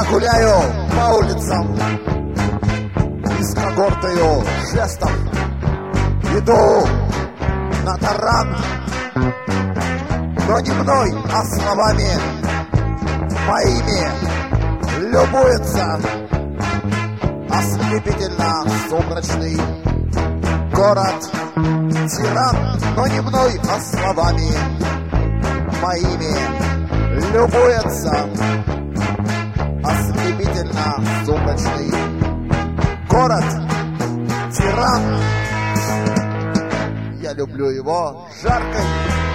Я гуляю по улицам и с когортою жестов иду на таран, но не мной, а словами моими любуется ослепительно сумрачный город тиран, но не мной, а словами моими любуется ослепительно сумрачный город тиран. Я люблю его жаркой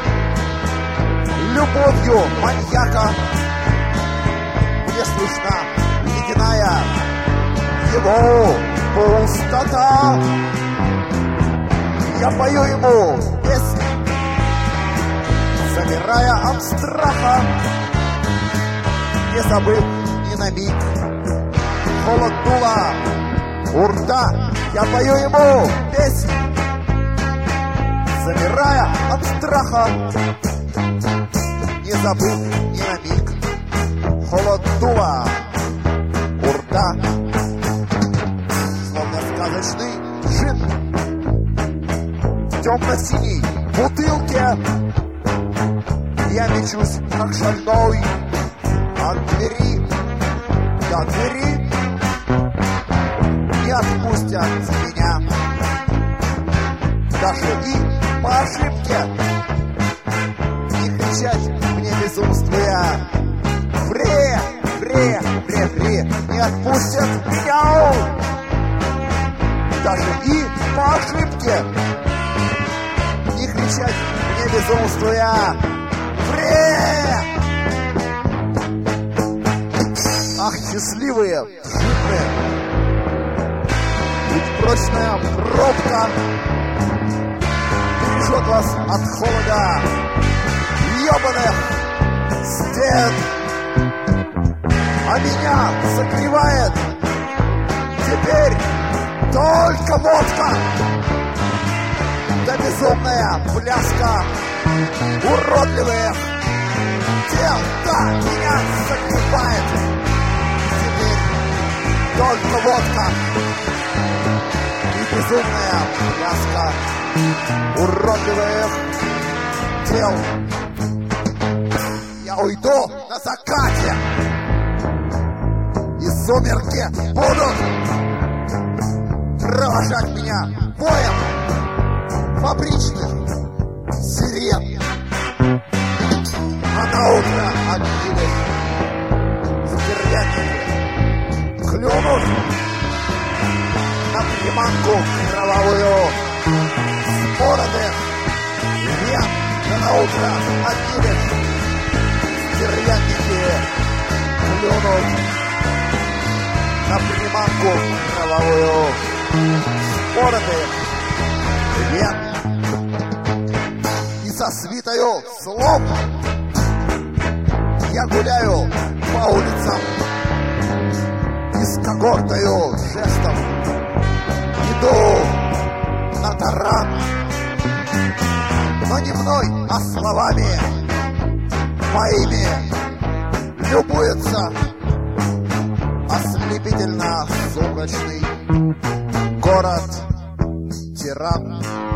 любовью маньяка. Мне слышна ледяная его пустота. Я пою ему песни, замирая от страха, не забыв ни на миг холод дула у рта. Я пою ему песни, замирая от страха, не забыв ни на миг холод дула у рта. Словно сказочный джин в темно-синей бутылке, я мечусь, как шальной, от двери до двери. Не отпустят меня даже и по ошибке. Не кричать мне безумствуя: фре, фре, фре, фре. Не отпустят меня даже и по ошибке. Не кричать мне безумствуя: фре. Ах, счастливые джипы! Ведь прочная пробка бережет вас от холода ёбаных стен, а меня согревает теперь только водка, да безумная пляска уродливых тел. Да, меня согревает теперь только водка и безумная пляска уродливых тел. Я уйду на закате, и сумерки будут провожать меня воем фабричных сирен. А на утро отбились стервятники, клюнут на приманку кровавую с бороды вен. А на утро отбились стервятники, клюнут на приманку кровавую с бороды вен. И со свитою слов я гуляю по улицам и с когортою жестов иду на таран, но не мной, а словами моими любуется ослепительно сумрачный город тиран.